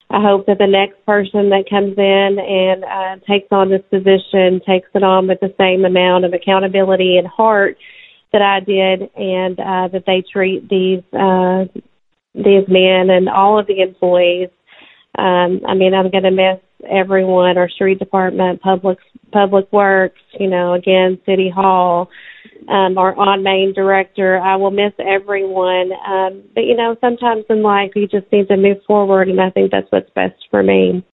I hope that the next person that comes in and takes on this position takes it on with the same amount of accountability and heart that I did, and that they treat these men and all of the employees. I'm going to miss everyone, our street department, public works, again, City Hall, our on-main director. I will miss everyone. But, sometimes in life you just need to move forward, and I think that's what's best for me.